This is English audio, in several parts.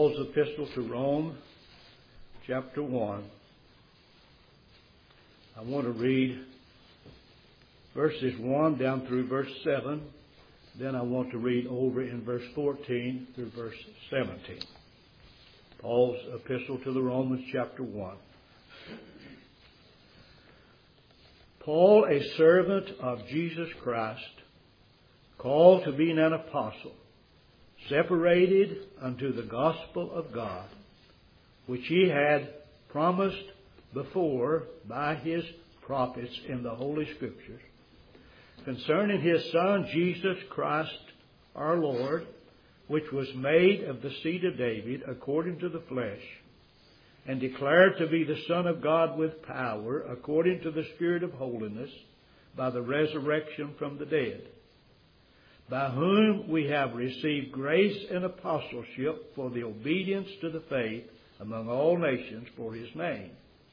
Paul's epistle to Rome, chapter 1. I want to read verses 1 down through verse 7. Then I want to read over in verse 14 through verse 17. Paul's epistle to the Romans, chapter 1. Paul, a servant of Jesus Christ, called to be an apostle, separated unto the gospel of God, which he had promised before by his prophets in the Holy Scriptures, concerning his Son Jesus Christ our Lord, which was made of the seed of David according to the flesh, and declared to be the Son of God with power, according to the Spirit of holiness, by the resurrection from the dead, by whom we have received grace and apostleship for the obedience to the faith among all nations for his name,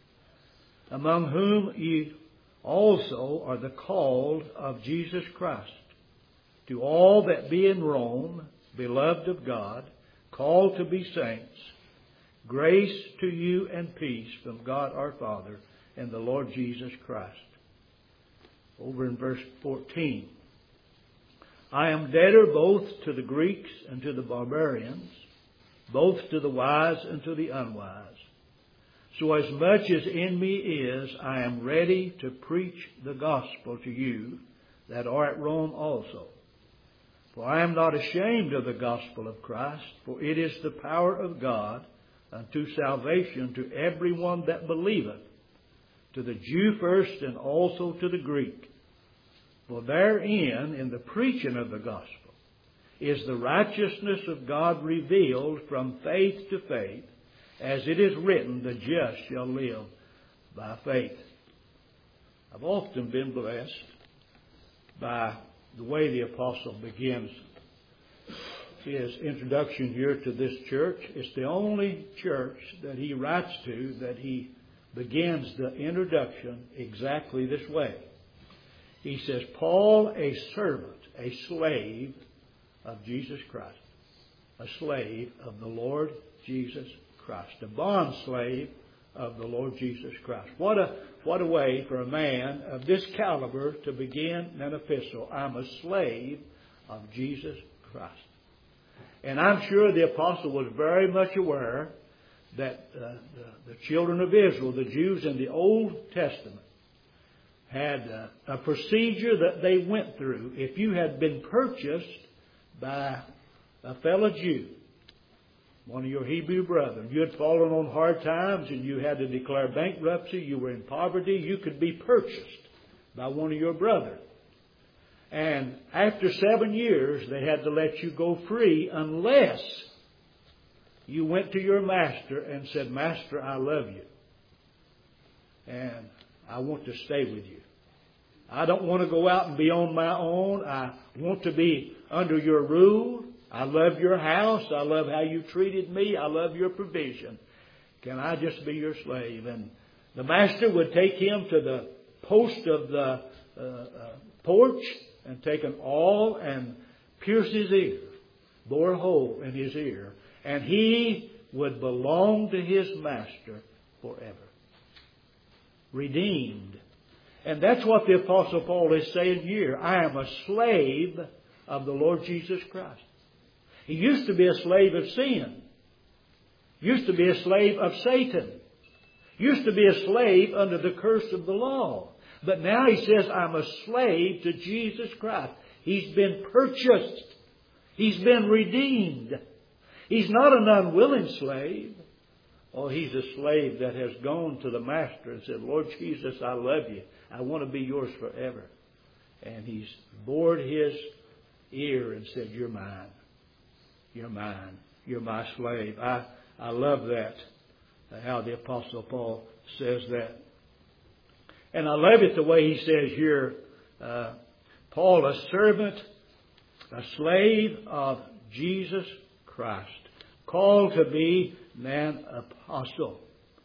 among whom ye also are the called of Jesus Christ, to all that be in Rome, beloved of God, called to be saints, grace to you and peace from God our Father and the Lord Jesus Christ. Over in verse 14. I am debtor both to the Greeks and to the barbarians, both to the wise and to the unwise. So as much as in me is, I am ready to preach the gospel to you that are at Rome also. For I am not ashamed of the gospel of Christ, for it is the power of God unto salvation to everyone that believeth, to the Jew first and also to the Greek. For therein, in the preaching of the gospel, is the righteousness of God revealed from faith to faith, as it is written, the just shall live by faith. I've often been blessed by the way the apostle begins his introduction here to this church. It's the only church that he writes to that he begins the introduction exactly this way. He says, Paul, a servant, a slave of Jesus Christ, a slave of the Lord Jesus Christ, a bond slave of the Lord Jesus Christ. What a way for a man of this caliber to begin an epistle. I'm a slave of Jesus Christ. And I'm sure the apostle was very much aware that the children of Israel, the Jews in the Old Testament, had a procedure that they went through. If you had been purchased by a fellow Jew, one of your Hebrew brethren, you had fallen on hard times and you had to declare bankruptcy, you were in poverty, you could be purchased by one of your brethren. And after 7 years, they had to let you go free unless you went to your master and said, Master, I love you. And I want to stay with you. I don't want to go out and be on my own. I want to be under your rule. I love your house. I love how you treated me. I love your provision. Can I just be your slave? And the master would take him to the post of the porch and take an awl and pierce his ear, bore a hole in his ear, and he would belong to his master forever. Redeemed. And that's what the Apostle Paul is saying here. I am a slave of the Lord Jesus Christ. He used to be a slave of sin. Used to be a slave of Satan. Used to be a slave under the curse of the law. But now he says, I'm a slave to Jesus Christ. He's been purchased. He's been redeemed. He's not an unwilling slave. Oh, he's a slave that has gone to the master and said, Lord Jesus, I love you. I want to be yours forever. And he's bored his ear and said, you're mine. You're mine. You're my slave. I love that, how the Apostle Paul says that. And I love it the way he says here, Paul, a servant, a slave of Jesus Christ, called to be an apostle.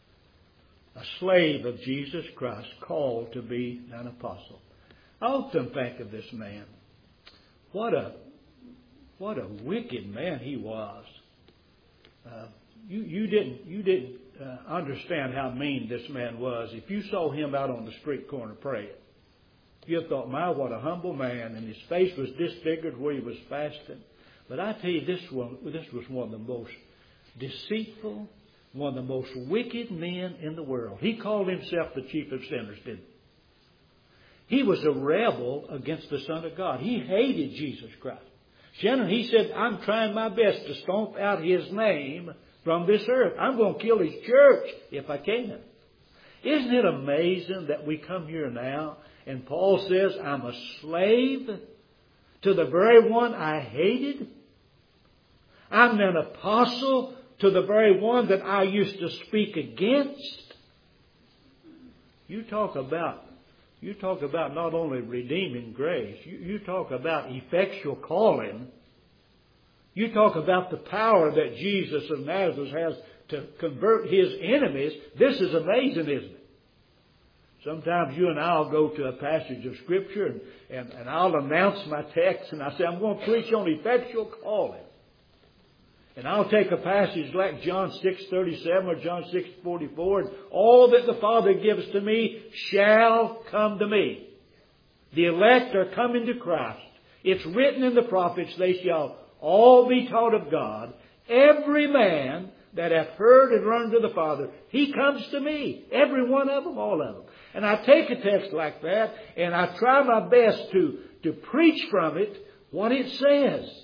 A slave of Jesus Christ, called to be an apostle. I often think of this man. What a wicked man he was. You didn't understand how mean this man was. If you saw him out on the street corner praying, you thought, my, what a humble man, and his face was disfigured where he was fasting. But I tell you, this was one of the most deceitful, one of the most wicked men in the world. He called himself the chief of sinners, didn't he? He was a rebel against the Son of God. He hated Jesus Christ. Shannon, he said, I'm trying my best to stomp out His name from this earth. I'm going to kill His church if I can. Isn't it amazing that we come here now and Paul says, I'm a slave to the very one I hated? I'm an apostle to the very one that I used to speak against? You talk about not only redeeming grace, you talk about effectual calling. You talk about the power that Jesus of Nazareth has to convert His enemies. This is amazing, isn't it? Sometimes you and I will go to a passage of Scripture and I'll announce my text and I say, I'm going to preach on effectual calling. And I'll take a passage like John 6:37 or John 6:44, and all that the Father gives to me shall come to me. The elect are coming to Christ. It's written in the prophets, they shall all be taught of God. Every man that hath heard and learned of the Father, he comes to me. Every one of them, all of them. And I take a text like that, and I try my best to preach from it what it says.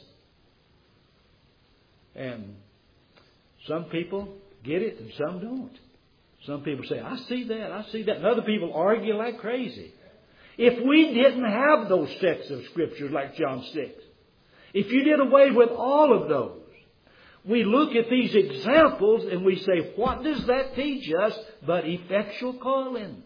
And some people get it and some don't. Some people say, I see that, I see that. And other people argue like crazy. If we didn't have those texts of Scripture like John 6, if you did away with all of those, we look at these examples and we say, what does that teach us but effectual calling?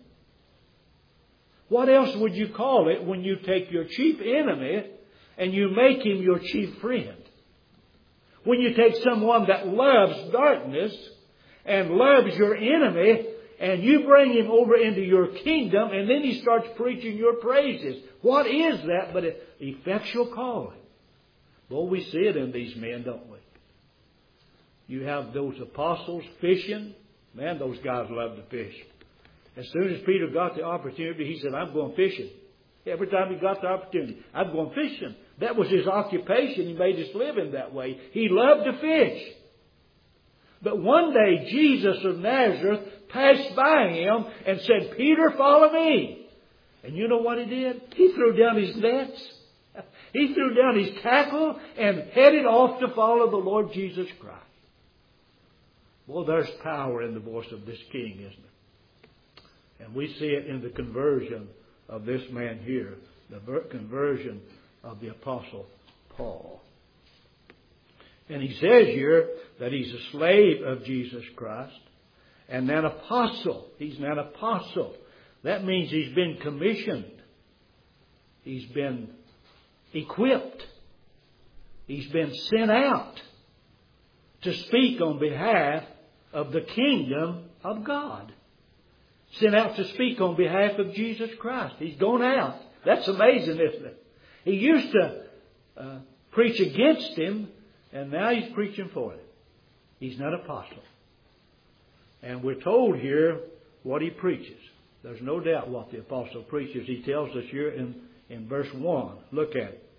What else would you call it when you take your chief enemy and you make him your chief friend? When you take someone that loves darkness and loves your enemy and you bring him over into your kingdom and then he starts preaching your praises. What is that but an effectual calling? Well, we see it in these men, don't we? You have those apostles fishing. Man, those guys love to fish. As soon as Peter got the opportunity, he said, I'm going fishing. Every time he got the opportunity, I'm going fishing. That was his occupation. He made his living that way. He loved to fish. But one day, Jesus of Nazareth passed by him and said, Peter, follow me. And you know what he did? He threw down his nets. He threw down his tackle and headed off to follow the Lord Jesus Christ. Well, there's power in the voice of this king, isn't it? And we see it in the conversion of this man here, the conversion of the Apostle Paul. And he says here that he's a slave of Jesus Christ and an apostle. He's an apostle. That means he's been commissioned. He's been equipped. He's been sent out to speak on behalf of the kingdom of God. Sent out to speak on behalf of Jesus Christ. He's gone out. That's amazing, isn't it? He used to preach against him, and now he's preaching for him. He's not an apostle. And we're told here what he preaches. There's no doubt what the apostle preaches. He tells us here in verse 1. Look at it.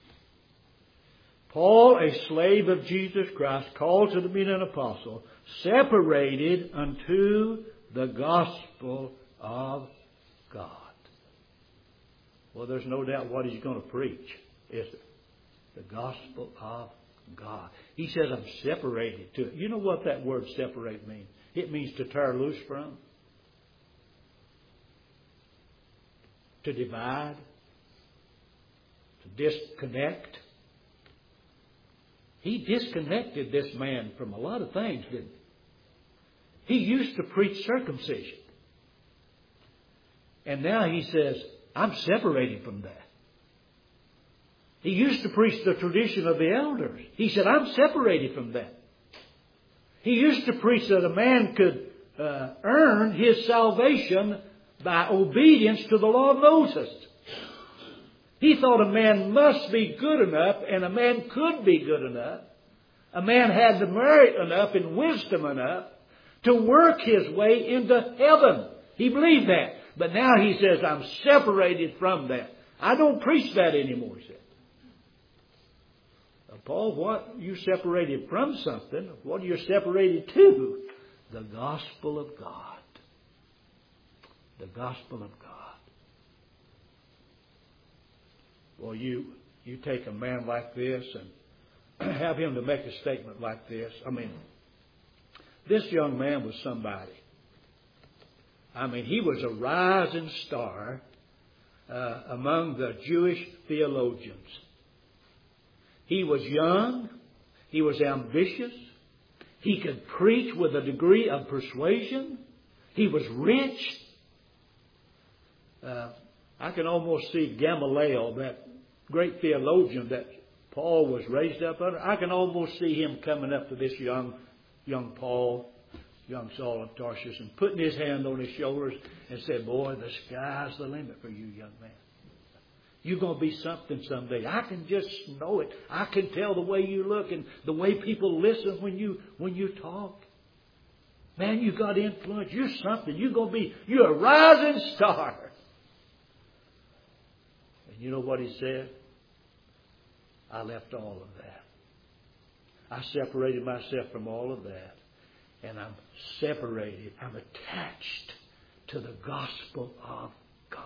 Paul, a slave of Jesus Christ, called to be an apostle, separated unto the gospel of God. Well, there's no doubt what he's going to preach, is it? The gospel of God. He says, I'm separated to it. You know what that word separate means? It means to tear loose from, to divide, to disconnect. He disconnected this man from a lot of things, didn't he? He used to preach circumcision. And now he says, I'm separated from that. He used to preach the tradition of the elders. He said, I'm separated from that. He used to preach that a man could earn his salvation by obedience to the law of Moses. He thought a man must be good enough, and a man could be good enough A man had the merit enough and wisdom enough to work his way into heaven. He believed that. But now he says, I'm separated from that. I don't preach that anymore, he said. Paul, what? You separated from something. What are you separated to? The gospel of God. The gospel of God. Well, you take a man like this and have him to make a statement like this. I mean, this young man was somebody. I mean, he was a rising star among the Jewish theologians. He was young. He was ambitious. He could preach with a degree of persuasion. He was rich. I can almost see Gamaliel, that great theologian that Paul was raised up under. I can almost see him coming up to this young Paul, young Saul of Tarsus, and putting his hand on his shoulders and said, boy, the sky's the limit for you, young man. You're going to be something someday. I can just know it. I can tell the way you look and the way people listen when you talk. Man, you got influence. You're something. You're a rising star. And you know what he said? I left all of that. I separated myself from all of that. And I'm separated. I'm attached to the gospel of God.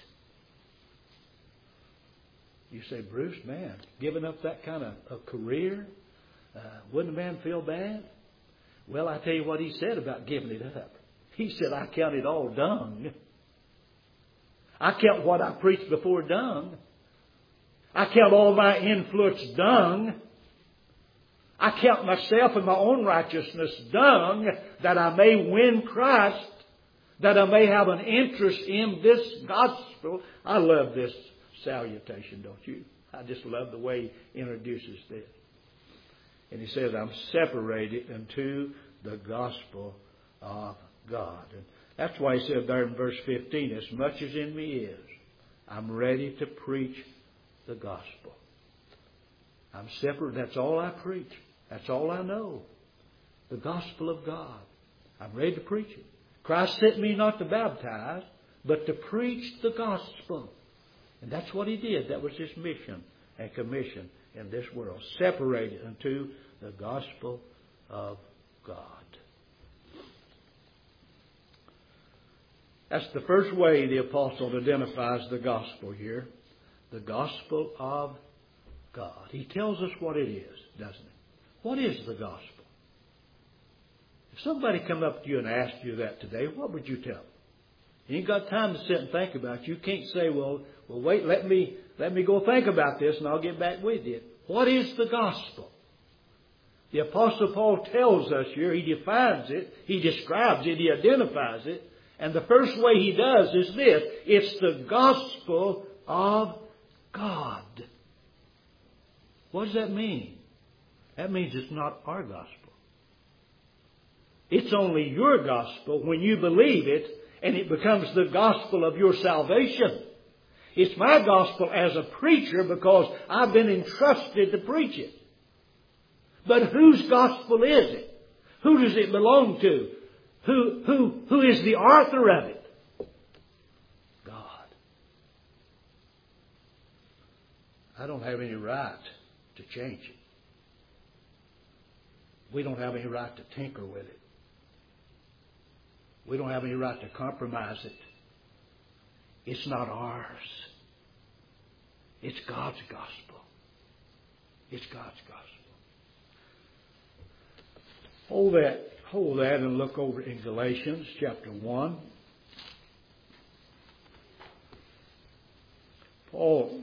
You say, Bruce, man, giving up that kind of a career, wouldn't a man feel bad? Well, I tell you what he said about giving it up. He said, I count it all dung. I count what I preached before dung. I count all my influence dung. I count myself and my own righteousness dung, that I may win Christ, that I may have an interest in this gospel. I love this salutation, don't you? I just love the way he introduces this. And he says, I'm separated unto the gospel of God. And that's why he said there in verse 15, as much as in me is, I'm ready to preach the gospel. I'm separate. That's all I preach. That's all I know. The gospel of God. I'm ready to preach it. Christ sent me not to baptize, but to preach the gospel. And that's what he did. That was his mission and commission in this world. Separated unto the gospel of God. That's the first way the apostle identifies the gospel here. The gospel of God. He tells us what it is, doesn't he? What is the gospel? If somebody come up to you and asked you that today, what would you tell them? You ain't got time to sit and think about it. You can't say, well, wait, let me go think about this and I'll get back with you. What is the gospel? The Apostle Paul tells us here, he defines it, he describes it, he identifies it. And the first way he does is this. It's the gospel of God. What does that mean? That means it's not our gospel. It's only your gospel when you believe it and it becomes the gospel of your salvation. It's my gospel as a preacher because I've been entrusted to preach it. But whose gospel is it? Who does it belong to? Who is the author of it? God. I don't have any right to change it. We don't have any right to tinker with it. We don't have any right to compromise it. It's not ours. It's God's gospel. It's God's gospel. Hold that and look over in Galatians chapter 1. Paul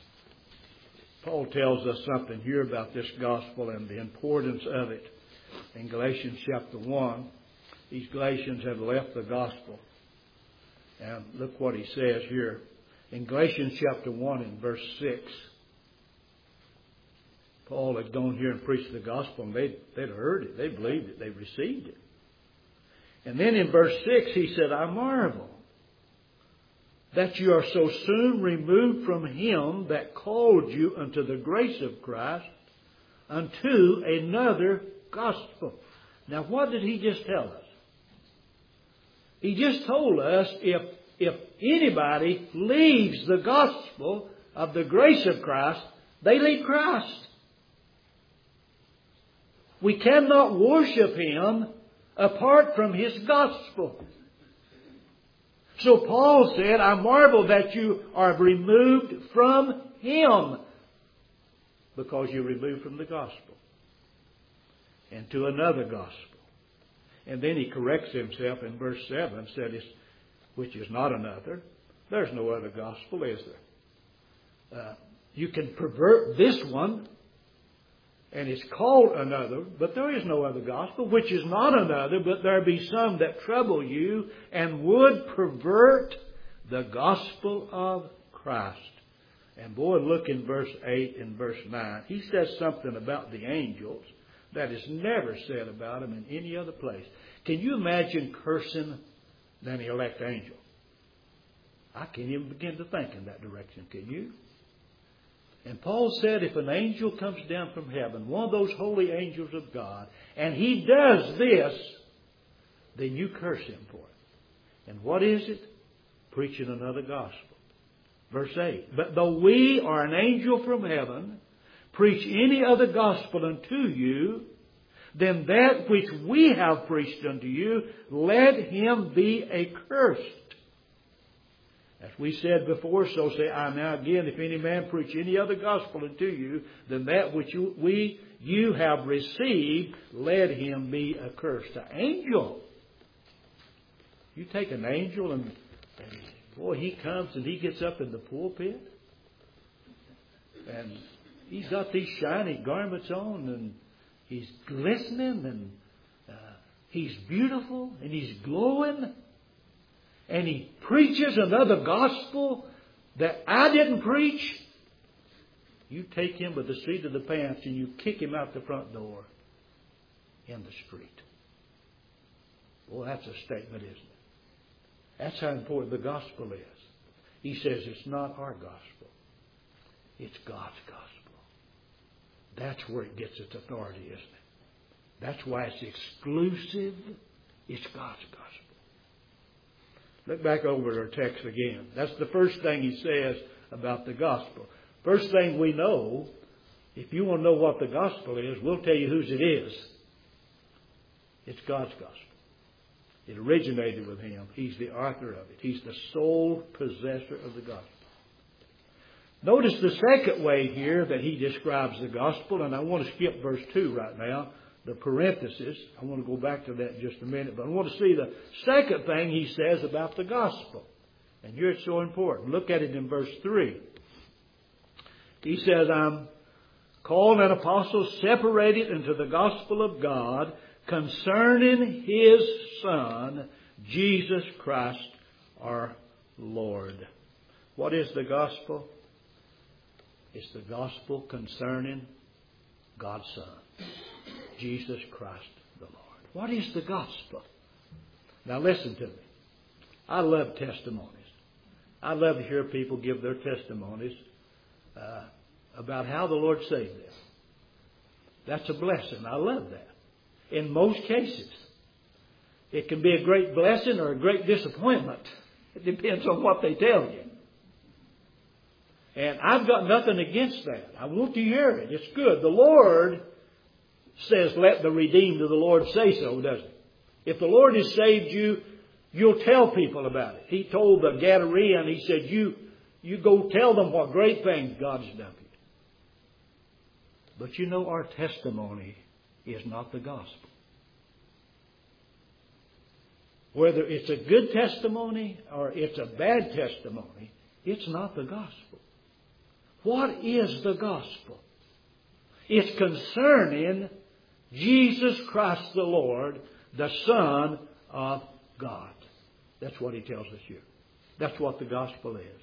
tells us something here about this gospel and the importance of it. In Galatians chapter 1, these Galatians have left the gospel. And look what he says here. In Galatians chapter 1 and verse 6, Paul had gone here and preached the gospel and they'd heard it. They believed it. They received it. And then in verse 6 he said, I marvel that you are so soon removed from him that called you unto the grace of Christ unto another gospel. Now, what did he just tell us? He just told us if anybody leaves the gospel of the grace of Christ, they leave Christ. We cannot worship Him apart from His gospel. So Paul said, I marvel that you are removed from Him, because you're removed from the gospel and to another gospel. And then he corrects himself in verse 7, said, which is not another. There's no other gospel, is there? You can pervert this one, and it's called another, but there is no other gospel, which is not another, but there be some that trouble you and would pervert the gospel of Christ. And boy, look in verse 8 and verse 9. He says something about the angels that is never said about them in any other place. Can you imagine cursing an elect angel? I can't even begin to think in that direction, can you? And Paul said if an angel comes down from heaven, one of those holy angels of God, and he does this, then you curse him for it. And what is it? Preaching another gospel. Verse 8, but though we or an angel from heaven preach any other gospel unto you than that which we have preached unto you, let him be accursed. As we said before, so say I now again, if any man preach any other gospel unto you than that which you have received, let him be accursed. An angel. You take an angel and boy, he comes and he gets up in the pulpit and he's got these shiny garments on and he's glistening and he's beautiful and he's glowing and he preaches another gospel that I didn't preach. You take him with the seat of the pants and you kick him out the front door in the street. Well, that's a statement, isn't it? That's how important the gospel is. He says it's not our gospel. It's God's gospel. That's where it gets its authority, isn't it? That's why it's exclusive. It's God's gospel. Look back over our text again. That's the first thing he says about the gospel. First thing we know, if you want to know what the gospel is, we'll tell you whose it is. It's God's gospel. It originated with Him. He's the author of it. He's the sole possessor of the gospel. Notice the second way here that he describes the gospel, and I want to skip verse 2 right now, the parenthesis. I want to go back to that in just a minute, but I want to see the second thing he says about the gospel. And here it's so important. Look at it in verse 3. He says, I'm called an apostle, separated into the gospel of God, concerning His Son, Jesus Christ our Lord. What is the gospel? It's the gospel concerning God's Son, Jesus Christ the Lord. What is the gospel? Now listen to me. I love testimonies. I love to hear people give their testimonies about how the Lord saved them. That's a blessing. I love that. In most cases, it can be a great blessing or a great disappointment. It depends on what they tell you. And I've got nothing against that. I want to hear it. It's good. The Lord says, let the redeemed of the Lord say so, doesn't He? If the Lord has saved you, you'll tell people about it. He told the Gadarean, He said, you go tell them what great things God has done for you. But you know, our testimony is not the gospel. Whether it's a good testimony or it's a bad testimony, it's not the gospel. What is the gospel? It's concerning Jesus Christ the Lord, the Son of God. That's what he tells us here. That's what the gospel is.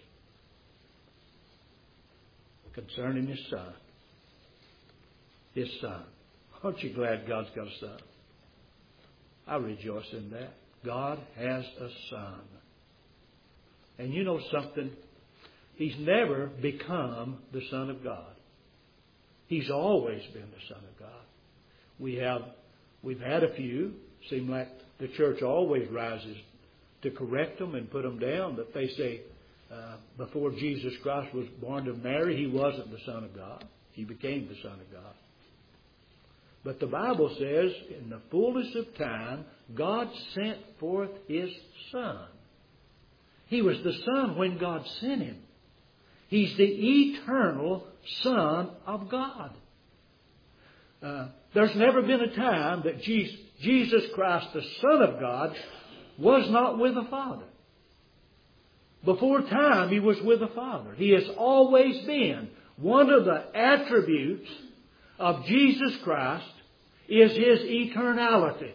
Concerning His Son. His Son. Aren't you glad God's got a Son? I rejoice in that. God has a Son. And you know something? He's never become the Son of God. He's always been the Son of God. We've had a few. Seem like the church always rises to correct them and put them down. That they say before Jesus Christ was born of Mary, He wasn't the Son of God. He became the Son of God. But the Bible says, in the fullness of time, God sent forth His Son. He was the Son when God sent Him. He's the eternal Son of God. There's never been a time that Jesus Christ, the Son of God, was not with the Father. Before time, He was with the Father. He has always been. One of the attributes of Jesus Christ is His eternality.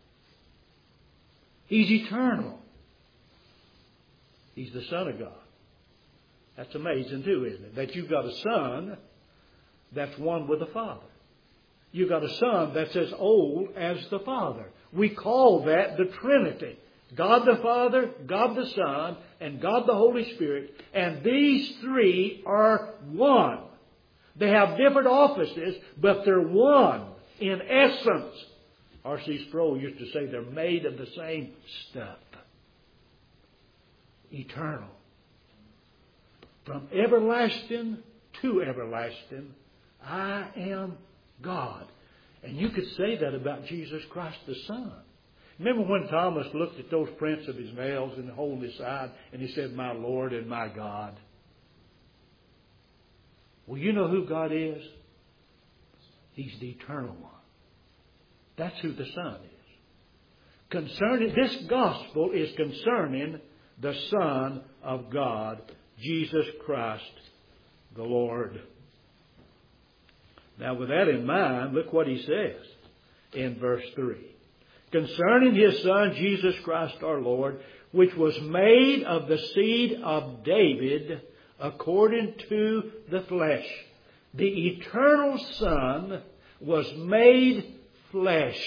He's eternal. He's the Son of God. That's amazing too, isn't it? That you've got a Son that's one with the Father. You've got a Son that's as old as the Father. We call that the Trinity. God the Father, God the Son, and God the Holy Spirit. And these three are one. They have different offices, but they're one in essence. R.C. Sproul used to say they're made of the same stuff. Eternal. From everlasting to everlasting, I am God. And you could say that about Jesus Christ the Son. Remember when Thomas looked at those prints of His nails in the hole in His side and he said, "My Lord and my God." Well, you know who God is? He's the eternal one. That's who the Son is. This gospel is concerning the Son of God, Jesus Christ, the Lord. Now, with that in mind, look what He says in verse 3. Concerning His Son, Jesus Christ our Lord, which was made of the seed of David according to the flesh. The eternal Son was made flesh.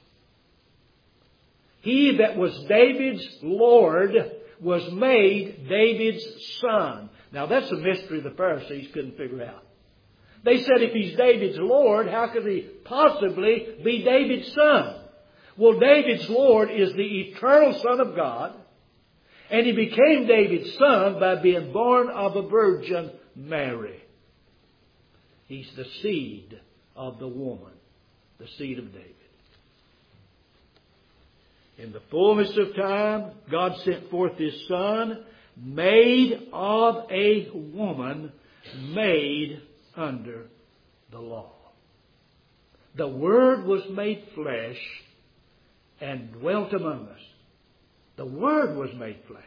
He that was David's Lord was made David's Son. Now that's a mystery the Pharisees couldn't figure out. They said if He's David's Lord, how could He possibly be David's Son? Well, David's Lord is the eternal Son of God. And He became David's Son by being born of a virgin, Mary. He's the seed of the woman, the seed of David. In the fullness of time, God sent forth His Son, made of a woman, made under the law. The Word was made flesh and dwelt among us. The Word was made flesh.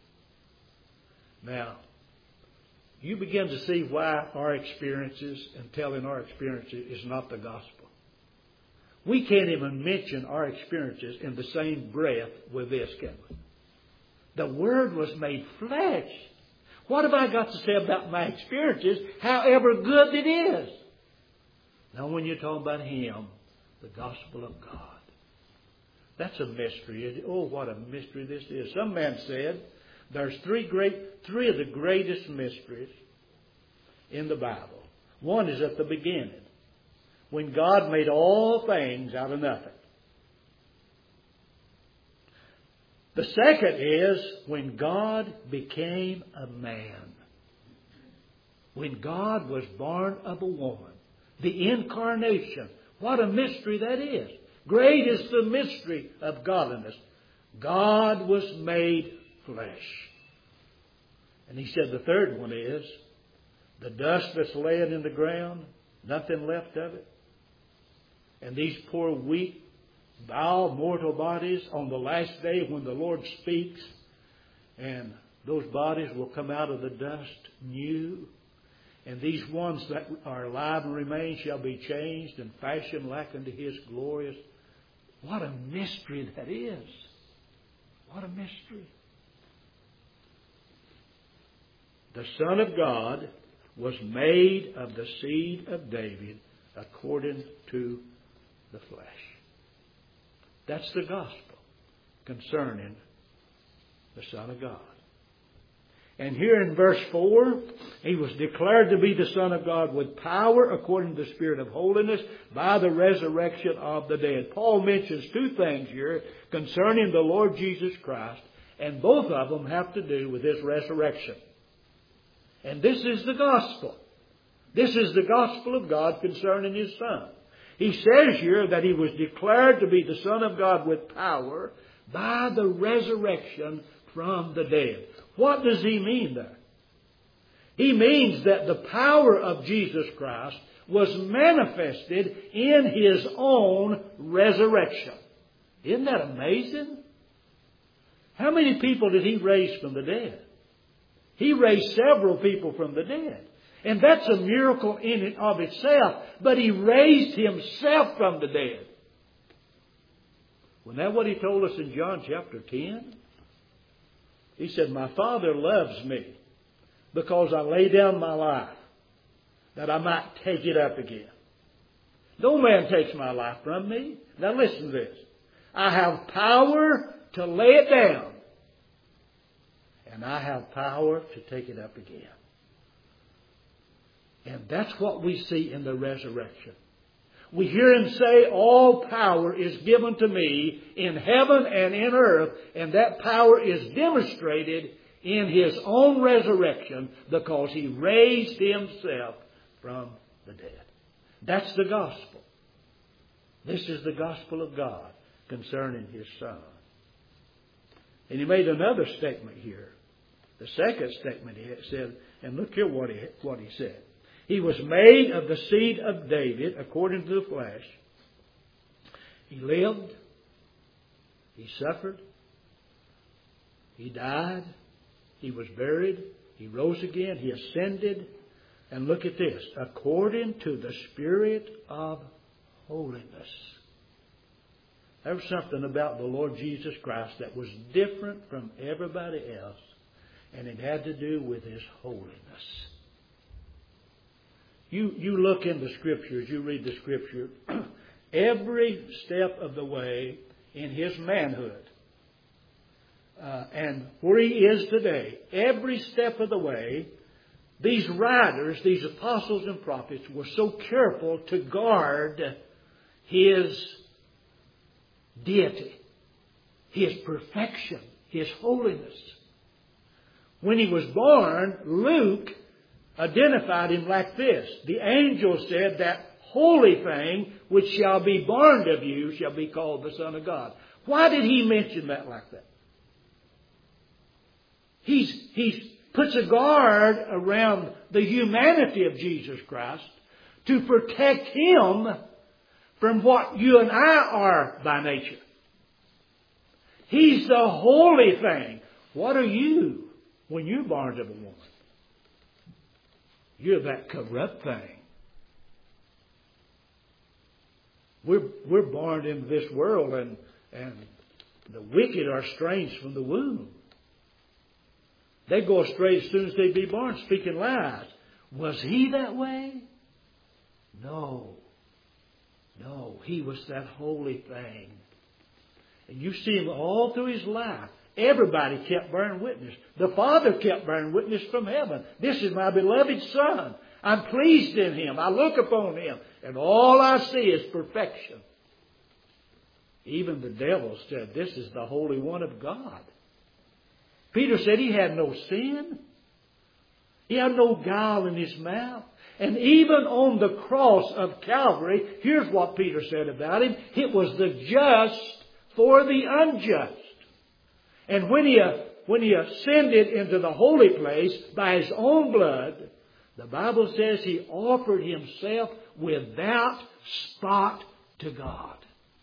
Now, you begin to see why our experiences and telling our experiences is not the gospel. We can't even mention our experiences in the same breath with this, can we? The Word was made flesh. What have I got to say about my experiences, however good it is? Now, when you're talking about Him, the gospel of God, that's a mystery. Oh, what a mystery this is. Some man said there's three of the greatest mysteries in the Bible. One is at the beginning, when God made all things out of nothing. The second is when God became a man. When God was born of a woman. The incarnation. What a mystery that is. Great is the mystery of godliness. God was made flesh. And He said the third one is the dust that's laying in the ground, nothing left of it. And these poor, weak, foul, mortal bodies on the last day when the Lord speaks, and those bodies will come out of the dust new. And these ones that are alive and remain shall be changed and fashioned like unto His glorious. What a mystery that is. What a mystery. The Son of God was made of the seed of David according to the flesh. That's the gospel concerning the Son of God. And here in verse 4, He was declared to be the Son of God with power according to the Spirit of holiness by the resurrection of the dead. Paul mentions two things here concerning the Lord Jesus Christ, and both of them have to do with His resurrection. And this is the gospel. This is the gospel of God concerning His Son. He says here that He was declared to be the Son of God with power by the resurrection from the dead. What does He mean there? He means that the power of Jesus Christ was manifested in His own resurrection. Isn't that amazing? How many people did He raise from the dead? He raised several people from the dead. And that's a miracle in and of itself. But He raised Himself from the dead. Wasn't that what He told us in John chapter 10? He said, "My Father loves me because I lay down my life that I might take it up again. No man takes my life from me." Now listen to this. "I have power to lay it down, and I have power to take it up again." And that's what we see in the resurrection. We hear Him say, "All power is given to me in heaven and in earth," and that power is demonstrated in His own resurrection because He raised Himself from the dead. That's the gospel. This is the gospel of God concerning His Son. And He made another statement here. The second statement He said, and look here what he said. He was made of the seed of David according to the flesh. He lived. He suffered. He died. He was buried. He rose again. He ascended. And look at this. According to the Spirit of holiness. There was something about the Lord Jesus Christ that was different from everybody else. And it had to do with His holiness. You look in the Scriptures, you read the Scripture, every step of the way in His manhood and where He is today, every step of the way, these writers, these apostles and prophets were so careful to guard His deity, His perfection, His holiness. When He was born, Luke identified Him like this. The angel said, "That holy thing which shall be born of you shall be called the Son of God." Why did he mention that like that? He puts a guard around the humanity of Jesus Christ to protect Him from what you and I are by nature. He's the holy thing. What are you when you're born of a woman? You're that corrupt thing. We're born into this world and the wicked are estranged from the womb. They go astray as soon as they be born, speaking lies. Was He that way? No. No, He was that holy thing. And you see Him all through His life. Everybody kept bearing witness. The Father kept bearing witness from heaven. "This is my beloved Son. I'm pleased in Him. I look upon Him. And all I see is perfection." Even the devil said, "This is the Holy One of God." Peter said He had no sin. He had no guile in His mouth. And even on the cross of Calvary, here's what Peter said about Him. It was the just for the unjust. And when he ascended into the holy place by His own blood, the Bible says He offered Himself without spot to God.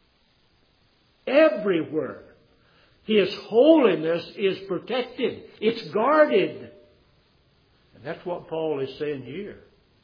Everywhere His holiness is protected. It's guarded. And that's what Paul is saying here.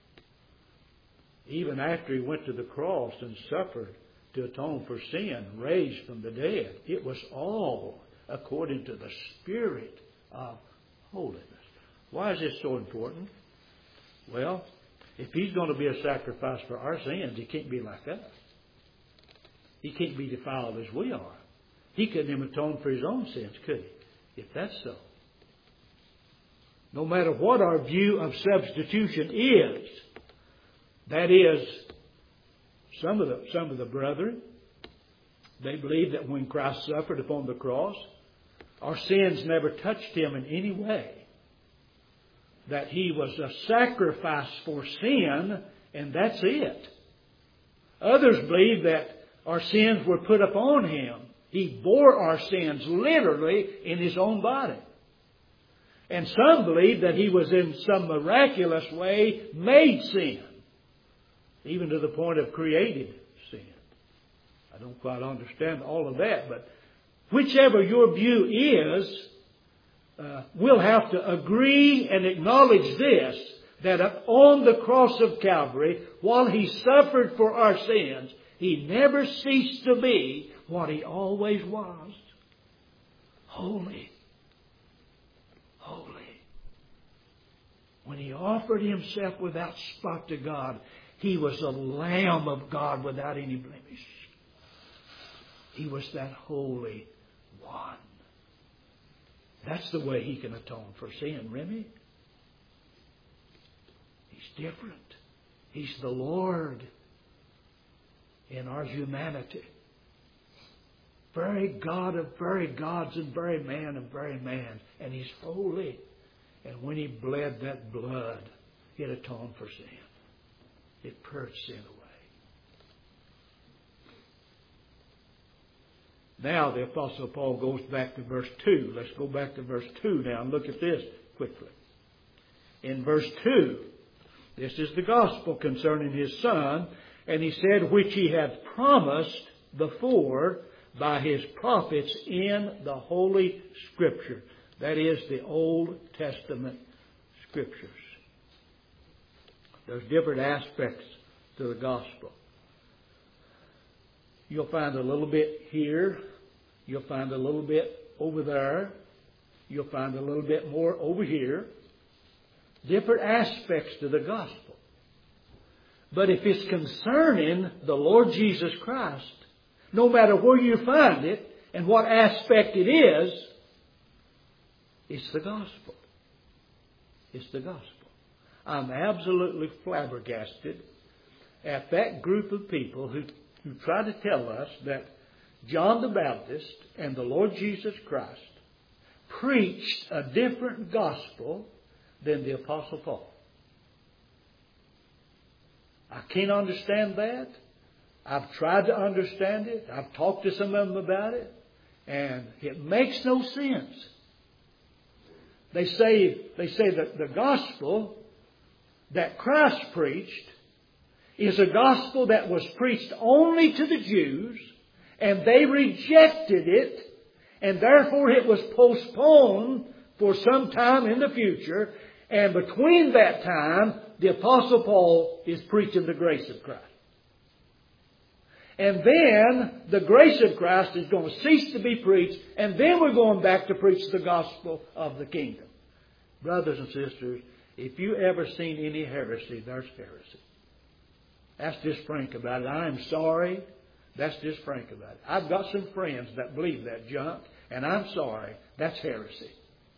Even after He went to the cross and suffered to atone for sin, raised from the dead, it was all according to the Spirit of holiness. Why is this so important? Well, if He's going to be a sacrifice for our sins, He can't be like us. He can't be defiled as we are. He couldn't even atone for His own sins, could He? If that's so. no matter what our view of substitution is, that is, some of the brethren, they believe that when Christ suffered upon the cross, our sins never touched Him in any way. That He was a sacrifice for sin, and that's it. Others believe that our sins were put upon Him. He bore our sins literally in His own body. And some believe that He was in some miraculous way made sin, even to the point of created sin. I don't quite understand all of that, but whichever your view is, we'll have to agree and acknowledge this, that on the cross of Calvary, while He suffered for our sins, He never ceased to be what He always was. Holy. Holy. When He offered Himself without spot to God, He was a Lamb of God without any blemish. He was that Holy One. That's the way He can atone for sin, Remy. He's different. He's the Lord in our humanity. Very God of very gods and very man of very man. And He's holy. And when He bled that blood, it atoned for sin. It purged sin away. Now the Apostle Paul goes back to verse 2. Let's go back to verse 2 now and look at this quickly. In verse 2, this is the gospel concerning His Son. And he said, which He had promised before by His prophets in the Holy Scripture. That is, the Old Testament Scriptures. There's different aspects to the gospel. You'll find a little bit here. You'll find a little bit over there. You'll find a little bit more over here. Different aspects to the gospel. But if it's concerning the Lord Jesus Christ, no matter where you find it and what aspect it is, it's the gospel. It's the gospel. I'm absolutely flabbergasted at that group of people who try to tell us that John the Baptist and the Lord Jesus Christ preached a different gospel than the Apostle Paul. I can't understand that. I've tried to understand it. I've talked to some of them about it. And it makes no sense. They say that the gospel that Christ preached is a gospel that was preached only to the Jews, and they rejected it, and therefore it was postponed for some time in the future, and between that time, the Apostle Paul is preaching the grace of Christ. And then the grace of Christ is going to cease to be preached, and then we're going back to preach the gospel of the kingdom. Brothers and sisters, if you ever seen any heresy, there's heresy. That's just frank about it. I'm sorry. That's just frank about it. I've got some friends that believe that junk, and I'm sorry. That's heresy.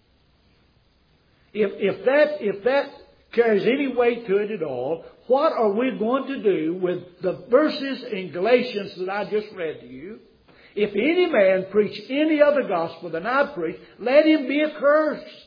If that carries any weight to it at all, what are we going to do with the verses in Galatians that I just read to you? If any man preach any other gospel than I preach, let him be accursed.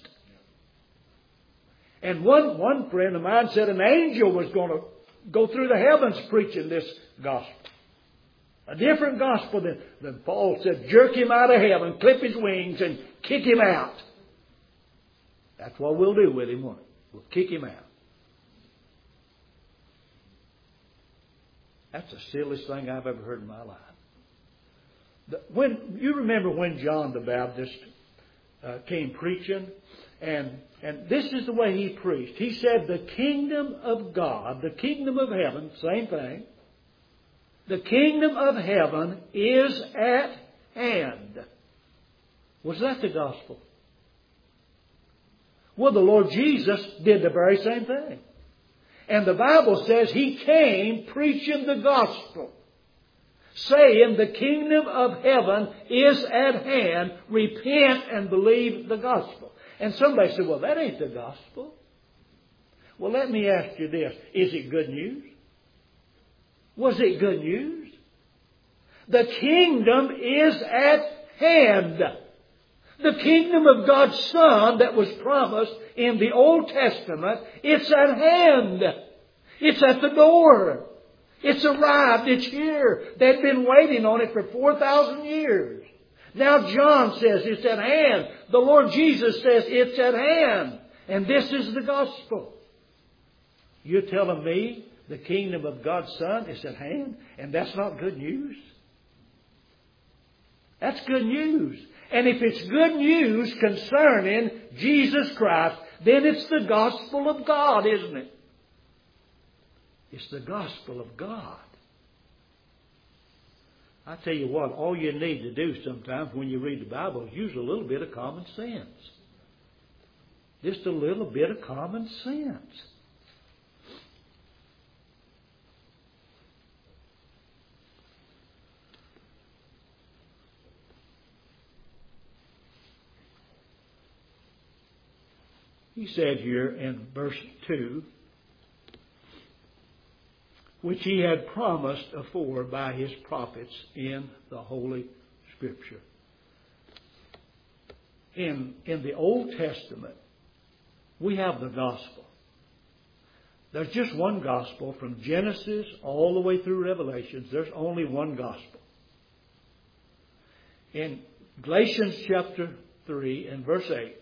And one friend of mine said an angel was going to go through the heavens preaching this gospel. A different gospel than Paul said, jerk him out of heaven, clip his wings, and kick him out. That's what we'll do with him, won't we? We'll kick him out. That's the silliest thing I've ever heard in my life. You remember when John the Baptist came preaching, and this is the way he preached. He said, the kingdom of God, the kingdom of heaven, same thing. The kingdom of heaven is at hand. Was that the gospel? Well, the Lord Jesus did the very same thing. And the Bible says He came preaching the gospel, saying the kingdom of heaven is at hand. Repent and believe the gospel. And somebody said, well, that ain't the gospel. Well, let me ask you this. Is it good news? Was it good news? The kingdom is at hand. The kingdom of God's Son that was promised in the Old Testament, it's at hand. It's at the door. It's arrived. It's here. They've been waiting on it for 4,000 years. Now John says it's at hand. The Lord Jesus says it's at hand. And this is the gospel. You're telling me the kingdom of God's Son is at hand? And that's not good news? That's good news. And if it's good news concerning Jesus Christ, then it's the gospel of God, isn't it? It's the gospel of God. I tell you what, all you need to do sometimes when you read the Bible is use a little bit of common sense. Just a little bit of common sense. He said here in verse 2, which he had promised afore by his prophets in the Holy Scripture. In the Old Testament, we have the gospel. There's just one gospel from Genesis all the way through Revelations. There's only one gospel. In Galatians chapter 3 and verse 8,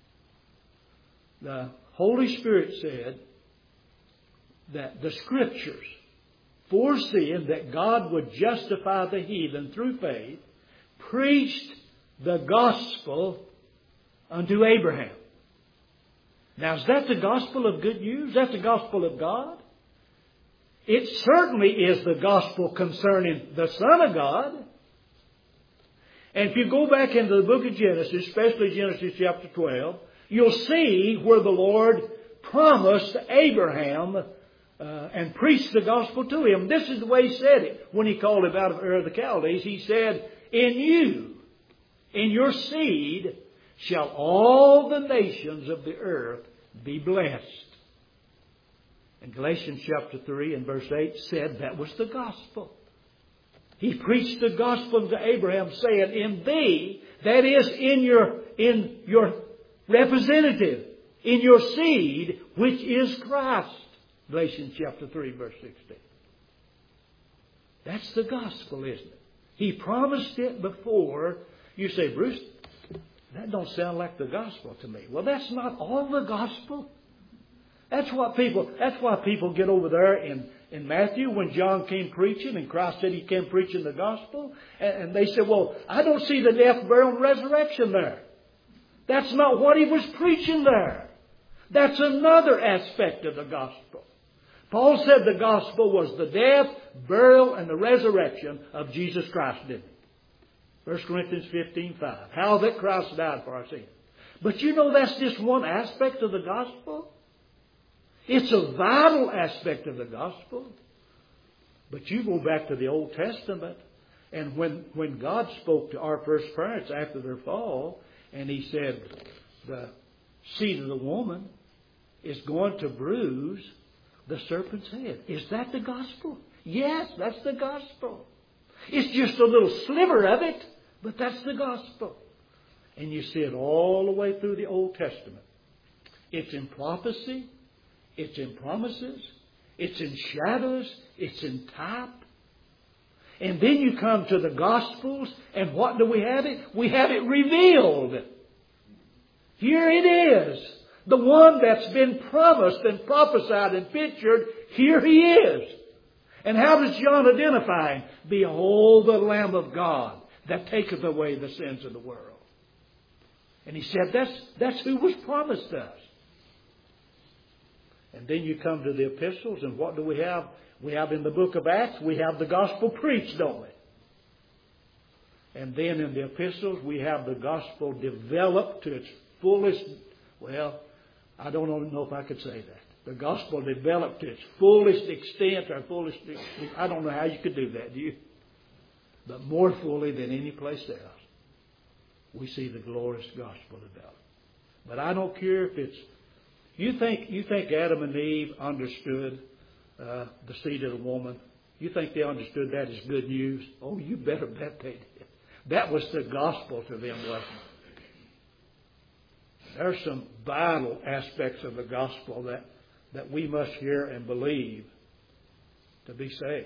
the Holy Spirit said that the Scriptures, foreseeing that God would justify the heathen through faith, preached the gospel unto Abraham. Now, is that the gospel of good news? Is that the gospel of God? It certainly is the gospel concerning the Son of God. And if you go back into the book of Genesis, especially Genesis chapter 12, you'll see where the Lord promised Abraham and preached the gospel to him. This is the way he said it when he called him out of Ur of the Chaldees. He said, in you, in your seed, shall all the nations of the earth be blessed. And Galatians chapter 3 and verse 8 said that was the gospel. He preached the gospel to Abraham, saying, in thee, that is in your representative, in your seed, which is Christ. Galatians chapter 3, verse 16. That's the gospel, isn't it? He promised it before. You say, Bruce, that don't sound like the gospel to me. Well, that's not all the gospel. That's why people get over there in Matthew when John came preaching and Christ said he came preaching the gospel. And they said, well, I don't see the death, burial, and resurrection there. That's not what he was preaching there. That's another aspect of the gospel. Paul said the gospel was the death, burial, and the resurrection of Jesus Christ, didn't he? 1 Corinthians 15:5. How that Christ died for our sins. But you know that's just one aspect of the gospel. It's a vital aspect of the gospel. But you go back to the Old Testament, and when God spoke to our first parents after their fall, and he said, the seed of the woman is going to bruise the serpent's head. Is that the gospel? Yes, that's the gospel. It's just a little sliver of it, but that's the gospel. And you see it all the way through the Old Testament. It's in prophecy. It's in promises. It's in shadows. It's in type. And then you come to the Gospels, and what do we have it? We have it revealed. Here it is. The one that's been promised and prophesied and pictured, here he is. And how does John identify him? Behold the Lamb of God that taketh away the sins of the world. And he said that's who was promised us. And then you come to the epistles, and what do we have? We have in the book of Acts, we have the gospel preached, don't we? And then in the epistles, we have the gospel developed to its fullest, well, I don't know if I could say that. The gospel developed to its fullest extent, or fullest, I don't know how you could do that, do you? But more fully than any place else, we see the glorious gospel developed. But I don't care if it's... You think Adam and Eve understood the seed of the woman? You think they understood that as good news? Oh, you better bet they did. That was the gospel to them, wasn't it? There are some vital aspects of the gospel that we must hear and believe to be saved.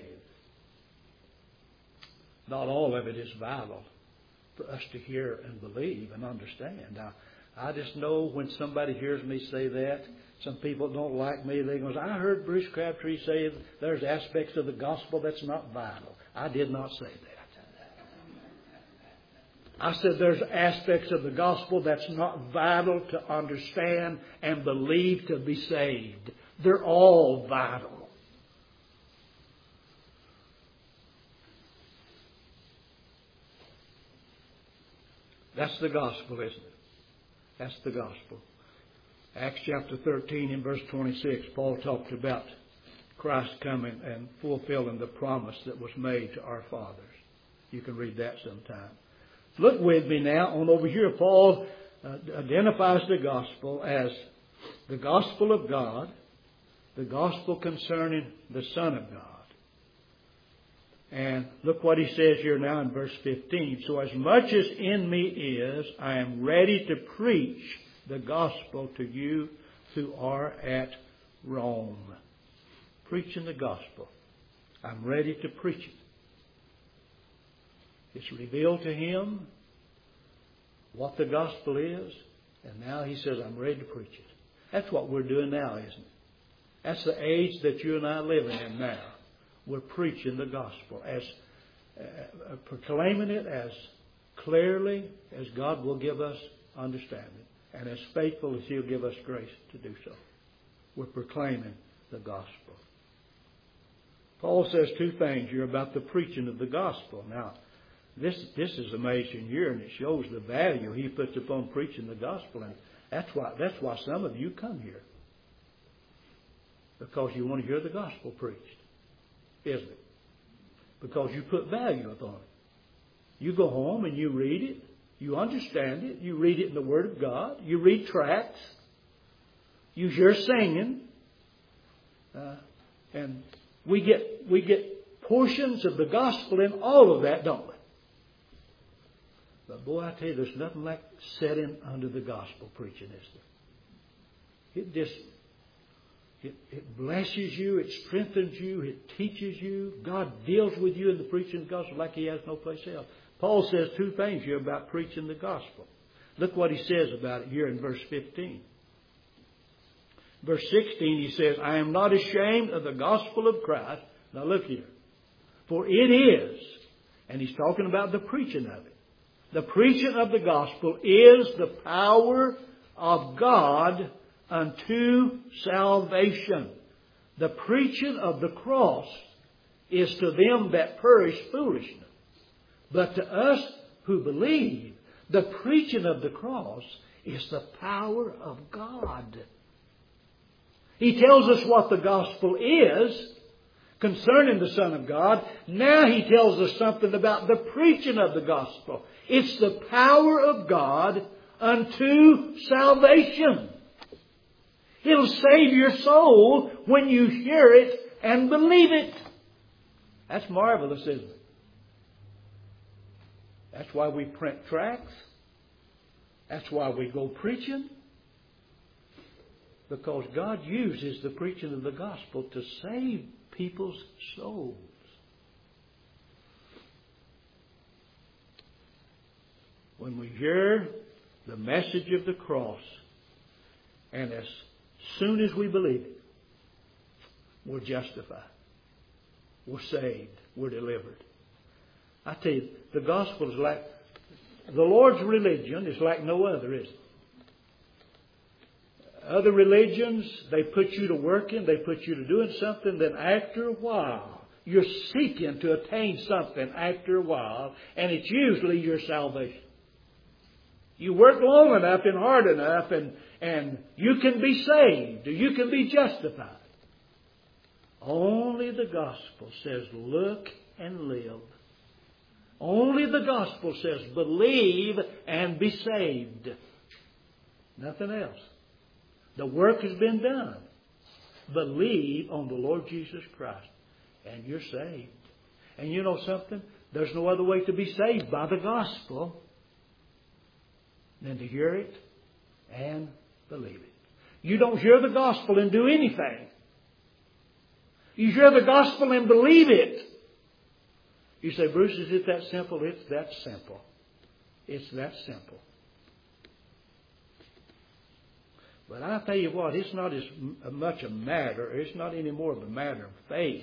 Not all of it is vital for us to hear and believe and understand. Now, I just know when somebody hears me say that, some people don't like me. They go, I heard Bruce Crabtree say there's aspects of the gospel that's not vital. I did not say that. I said there's aspects of the gospel that's not vital to understand and believe to be saved. They're all vital. That's the gospel, isn't it? That's the gospel. Acts chapter 13 and verse 26, Paul talked about Christ coming and fulfilling the promise that was made to our fathers. You can read that sometime. Look with me now on over here. Paul identifies the gospel as the gospel of God, the gospel concerning the Son of God. And look what he says here now in verse 15. So as much as in me is, I am ready to preach the gospel to you who are at Rome. Preaching the gospel. I'm ready to preach it. It's revealed to him what the gospel is. And now he says, I'm ready to preach it. That's what we're doing now, isn't it? That's the age that you and I are living in now. We're preaching the gospel, as proclaiming it as clearly as God will give us understanding, and as faithful as He'll give us grace to do so. We're proclaiming the gospel. Paul says two things here about the preaching of the gospel. Now, this is amazing here, and it shows the value he puts upon preaching the gospel, and that's why some of you come here, because you want to hear the gospel preached. Isn't it? Because you put value upon it. You go home and you read it. You understand it. You read it in the Word of God. You read tracts. You hear singing. And we get portions of the gospel in all of that, don't we? But boy, I tell you, there's nothing like sitting under the gospel preaching, is there? It blesses you, it strengthens you, it teaches you. God deals with you in the preaching of the gospel like He has no place else. Paul says two things here about preaching the gospel. Look what he says about it here in verse 15. Verse 16, he says, I am not ashamed of the gospel of Christ. Now look here. For it is, and he's talking about the preaching of it. The preaching of the gospel is the power of God unto salvation. The preaching of the cross is to them that perish foolishness. But to us who believe, the preaching of the cross is the power of God. He tells us what the gospel is concerning the Son of God. Now he tells us something about the preaching of the gospel. It's the power of God unto salvation. It'll save your soul when you hear it and believe it. That's marvelous, isn't it? That's why we print tracts. That's why we go preaching. Because God uses the preaching of the gospel to save people's souls. When we hear the message of the cross, and as soon as we believe it, we're justified. We're saved. We're delivered. I tell you, the gospel is like, the Lord's religion is like no other, is it? Other religions, they put you to working, they put you to doing something, then after a while, you're seeking to attain something after a while, and it's usually your salvation. You work long enough and hard enough, and you can be saved, or you can be justified. Only the gospel says, look and live. Only the gospel says, believe and be saved. Nothing else. The work has been done. Believe on the Lord Jesus Christ, and you're saved. And you know something? There's no other way to be saved by the gospel than to hear it and believe it. You don't hear the gospel and do anything. You hear the gospel and believe it. You say, Bruce, is it that simple? It's that simple. It's that simple. But I tell you what, it's not as much a matter, it's not any more of a matter of faith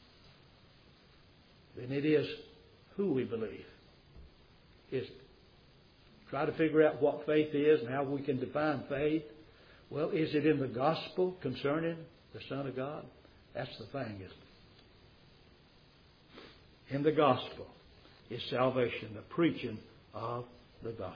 than it is who we believe. Is try to figure out what faith is and how we can define faith. Well, is it in the gospel concerning the Son of God? That's the thing, isn't it? In the gospel is salvation, the preaching of the gospel.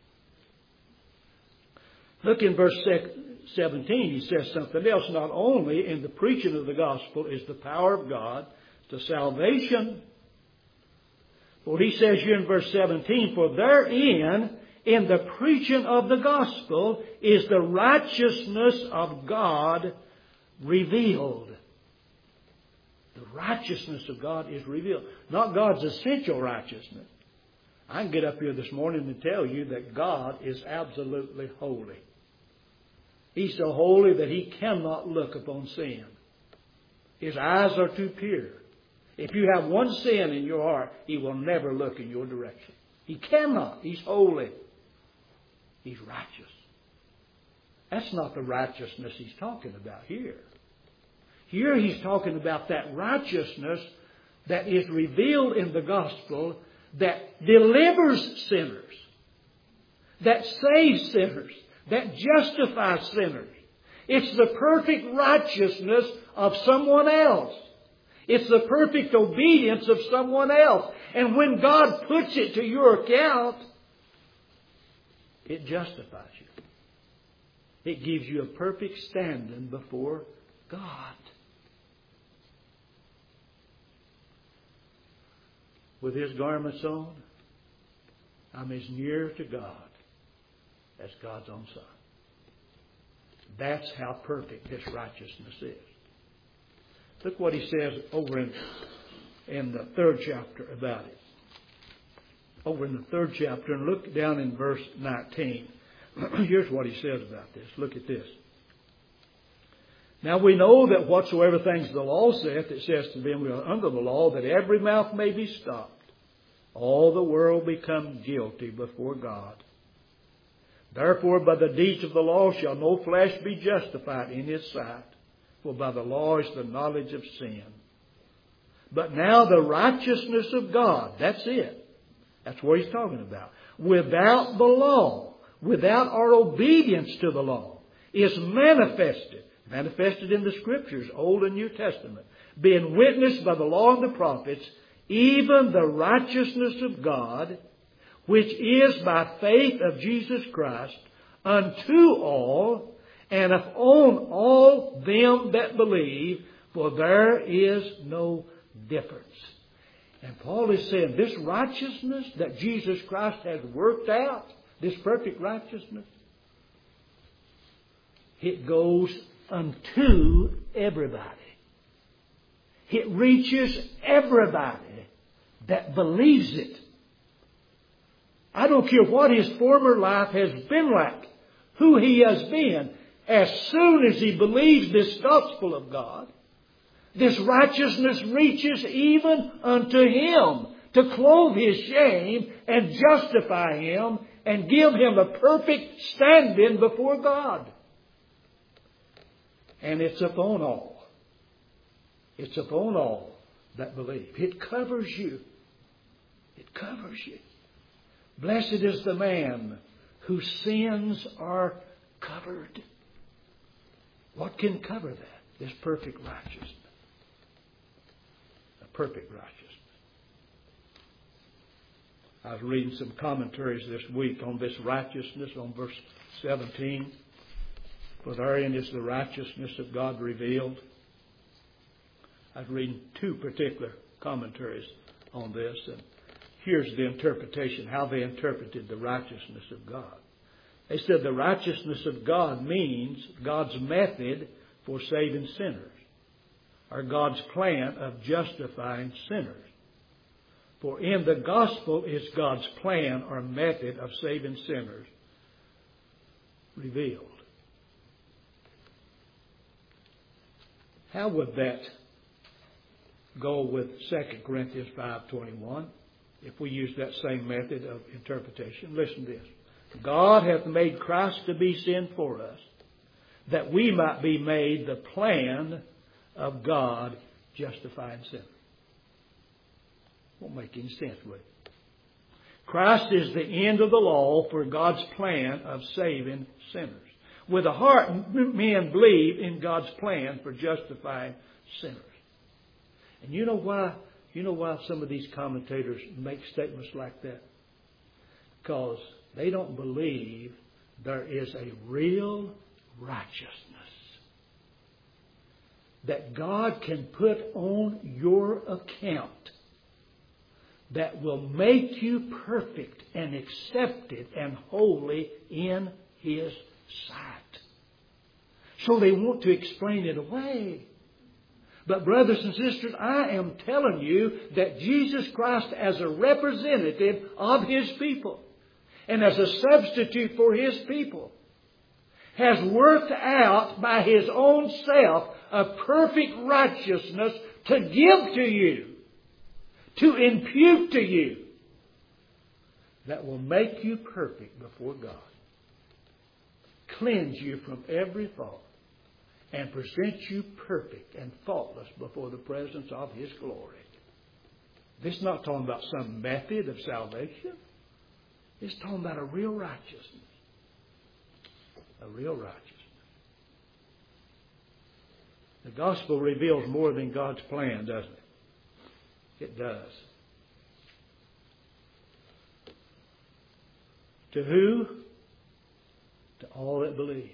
Look in verse 17, he says something else. Not only in the preaching of the gospel is the power of God to salvation. For he says here in verse 17, for therein, in the preaching of the gospel, is the righteousness of God revealed. The righteousness of God is revealed. Not God's essential righteousness. I can get up here this morning and tell you that God is absolutely holy. He's so holy that He cannot look upon sin. His eyes are too pure. If you have one sin in your heart, He will never look in your direction. He cannot. He's holy. He's righteous. That's not the righteousness He's talking about here. Here He's talking about that righteousness that is revealed in the gospel that delivers sinners, that saves sinners, that justifies sinners. It's the perfect righteousness of someone else. It's the perfect obedience of someone else. And when God puts it to your account, it justifies you. It gives you a perfect standing before God. With His garments on, I'm as near to God as God's own Son. That's how perfect this righteousness is. Look what he says over in the 3rd chapter about it. Over in the 3rd chapter, and look down in verse 19. Here's what he says about this. Look at this. Now we know that whatsoever things the law saith, it says to them who are under the law, that every mouth may be stopped. All the world become guilty before God. Therefore, by the deeds of the law shall no flesh be justified in His sight, for by the law is the knowledge of sin. But now the righteousness of God, that's it. That's what he's talking about. Without the law, without our obedience to the law, is manifested. Manifested in the Scriptures, Old and New Testament. Being witnessed by the law and the prophets, even the righteousness of God, which is by faith of Jesus Christ, unto all, and upon all them that believe, for there is no difference. And Paul is saying this righteousness that Jesus Christ has worked out, this perfect righteousness, it goes unto everybody. It reaches everybody that believes it. I don't care what his former life has been like, who he has been. As soon as he believes this gospel of God, this righteousness reaches even unto him to clothe his shame and justify him and give him a perfect standing before God. And it's upon all. It's upon all that believe. It covers you. It covers you. Blessed is the man whose sins are covered. What can cover that? This perfect righteousness. A perfect righteousness. I was reading some commentaries this week on this righteousness on verse 17. For therein is the righteousness of God revealed. I was reading two particular commentaries on this, and here's the interpretation, how they interpreted the righteousness of God. They said the righteousness of God means God's method for saving sinners, or God's plan of justifying sinners. For in the gospel is God's plan or method of saving sinners revealed. How would that go with 2 Corinthians 5:21 if we use that same method of interpretation? Listen to this. God hath made Christ to be sin for us, that we might be made the plan of God justifying sinners. Won't make any sense, would it? Christ is the end of the law for God's plan of saving sinners. With the heart, men believe in God's plan for justifying sinners. And you know why? You know why some of these commentators make statements like that? Because they don't believe there is a real righteousness that God can put on your account that will make you perfect and accepted and holy in His sight. So they want to explain it away. But brothers and sisters, I am telling you that Jesus Christ, as a representative of His people and as a substitute for His people, has worked out by His own self a perfect righteousness to give to you, to impute to you, that will make you perfect before God, cleanse you from every fault, and present you perfect and faultless before the presence of His glory. This is not talking about some method of salvation. It's talking about a real righteousness. A real righteousness. The gospel reveals more than God's plan, doesn't it? It does. To who? To all that believe.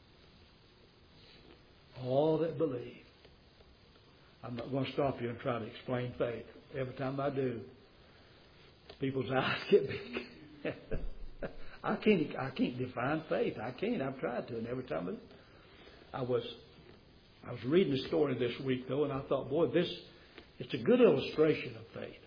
All that believe. I'm not going to stop you and try to explain faith. Every time I do, people's eyes get big. I can't define faith. I can't. I've tried to, and every time I was reading a story this week though, and I thought, boy, it's a good illustration of faith.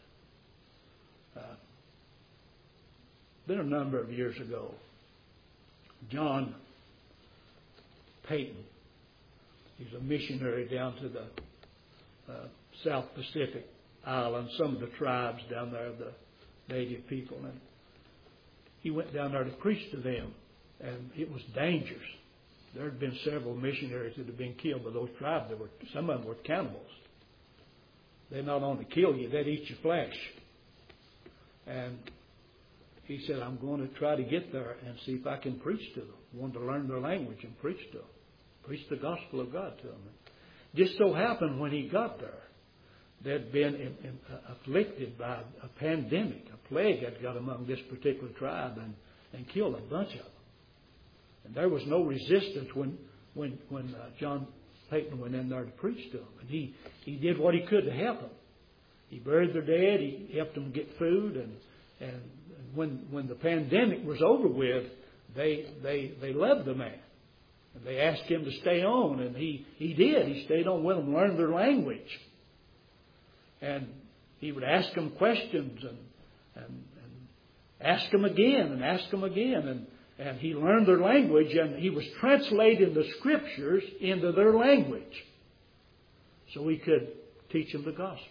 Been a number of years ago, John Peyton. He's a missionary down to the South Pacific Islands, some of the tribes down there, the native people. And he went down there to preach to them, and it was dangerous. There had been several missionaries that had been killed by those tribes. Some of them were cannibals. They not only kill you, they'd eat your flesh. And he said, I'm going to try to get there and see if I can preach to them. Wanted to learn their language and preach to them. Preach the gospel of God to them. Just so happened when he got there, they'd been afflicted by a pandemic. A plague had got among this particular tribe and killed a bunch of them. And there was no resistance when John Peyton went in there to preach to them. And he did what he could to help them. He buried their dead. He helped them get food. And when the pandemic was over with, they loved the man. And they asked him to stay on, and he did. He stayed on with them, learned their language. And he would ask them questions and ask them again and ask them again. And he learned their language, and he was translating the Scriptures into their language so he could teach them the gospel.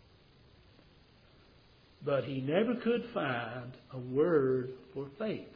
But he never could find a word for faith.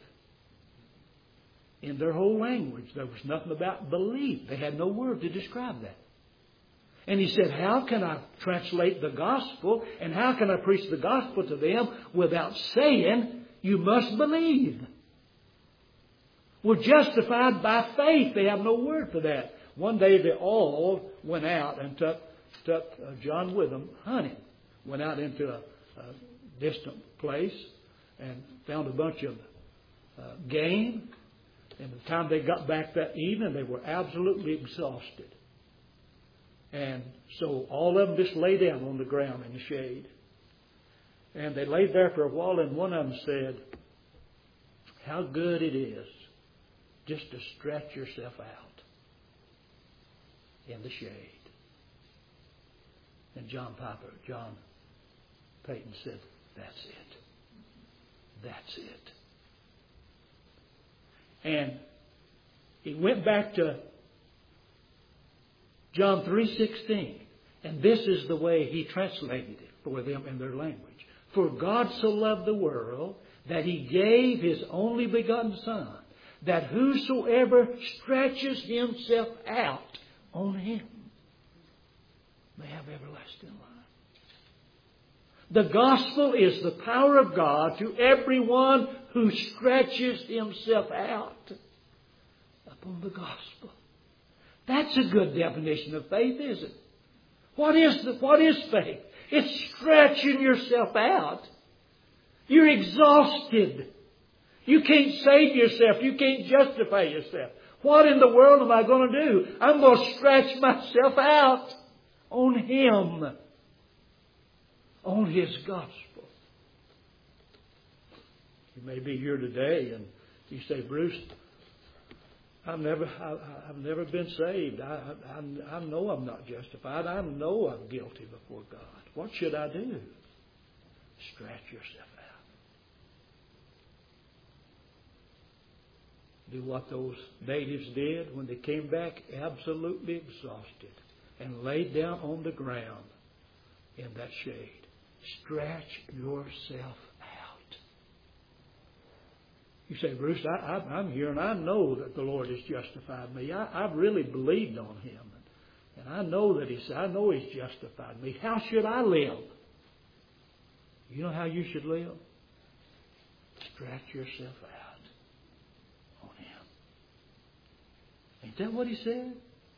In their whole language, there was nothing about belief. They had no word to describe that. And he said, how can I translate the gospel and how can I preach the gospel to them without saying, you must believe? We're justified by faith. They have no word for that. One day they all went out and took John with them hunting. Went out into a distant place and found a bunch of game. And by the time they got back that evening, they were absolutely exhausted. And so all of them just lay down on the ground in the shade. And they laid there for a while, and one of them said, how good it is just to stretch yourself out in the shade. And John Payton said, that's it. That's it. And he went back to John 3:16. And this is the way he translated it for them in their language. For God so loved the world that He gave His only begotten Son, that whosoever stretches himself out on Him may have everlasting life. The gospel is the power of God to everyone who stretches himself out upon the gospel. That's a good definition of faith, isn't it? What is faith? It's stretching yourself out. You're exhausted. You can't save yourself. You can't justify yourself. What in the world am I going to do? I'm going to stretch myself out on Him. On His gospel. You may be here today and you say, Bruce, I've never been saved. I know I'm not justified. I know I'm guilty before God. What should I do? Stretch yourself out. Do what those natives did when they came back absolutely exhausted and laid down on the ground in that shade. Stretch yourself out. You say, Bruce, I'm here and I know that the Lord has justified me. I've really believed on Him. And I know that I know He's justified me. How should I live? You know how you should live? Stretch yourself out on Him. Ain't that what He said?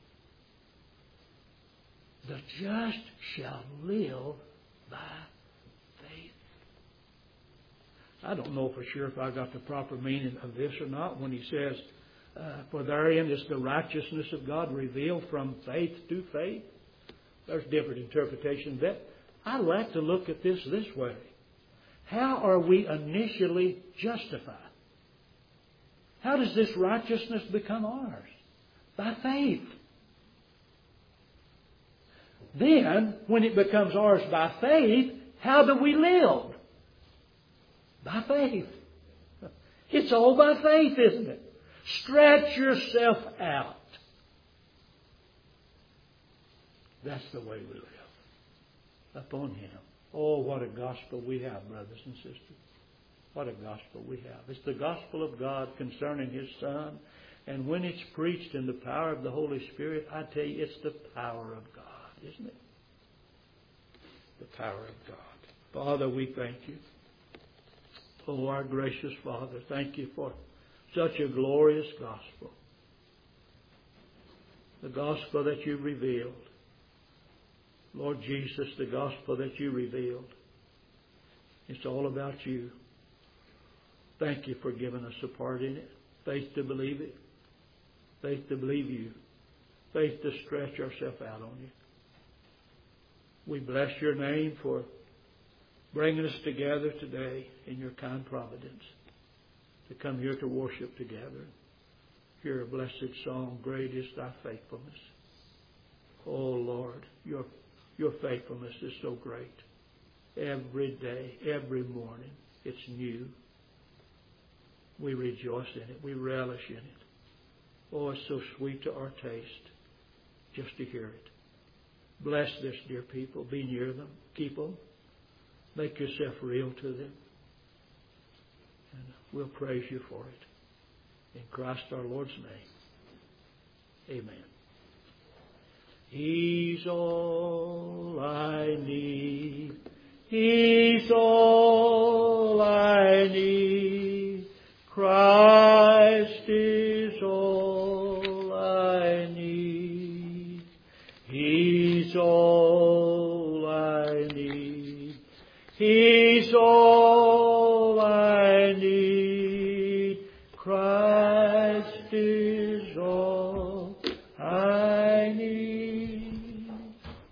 The just shall live by faith. I don't know for sure if I got the proper meaning of this or not when He says, for therein is the righteousness of God revealed from faith to faith. There's different interpretations of that. I like to look at this way. How are we initially justified? How does this righteousness become ours? By faith. Then, when it becomes ours by faith, how do we live? By faith. It's all by faith, isn't it? Stretch yourself out. That's the way we live. Upon Him. Oh, what a gospel we have, brothers and sisters. What a gospel we have. It's the gospel of God concerning His Son. And when it's preached in the power of the Holy Spirit, I tell you, it's the power of God, isn't it? The power of God. Father, we thank You. Oh, our gracious Father, thank You for such a glorious gospel. The gospel that You revealed. Lord Jesus, the gospel that You revealed. It's all about You. Thank You for giving us a part in it. Faith to believe it. Faith to believe You. Faith to stretch ourselves out on You. We bless Your name for bringing us together today in Your kind providence to come here to worship together. Hear a blessed song, Great is Thy faithfulness. Oh Lord, Your faithfulness is so great. Every day, every morning, it's new. We rejoice in it. We relish in it. Oh, it's so sweet to our taste just to hear it. Bless this dear people. Be near them. Keep them. Make Yourself real to them. And we'll praise You for it. In Christ our Lord's name. Amen. He's all I need. He's all I need. Christ is all I need. He's all I need. He's all I need. Christ